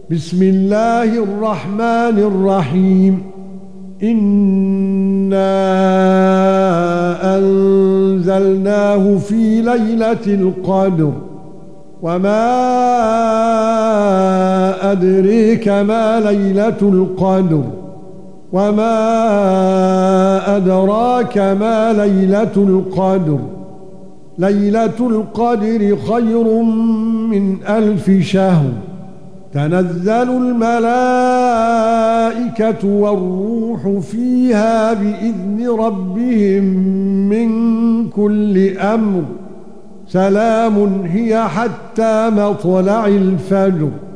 بسم الله الرحمن الرحيم إنا أنزلناه في ليلة القدر وما أدريك ما ليلة القدر وما أدراك ما ليلة القدر ليلة القدر خير من 1000 شهر تنزل الملائكة والروح فيها بإذن ربهم من كل أمر سلام هي حتى مطلع الفجر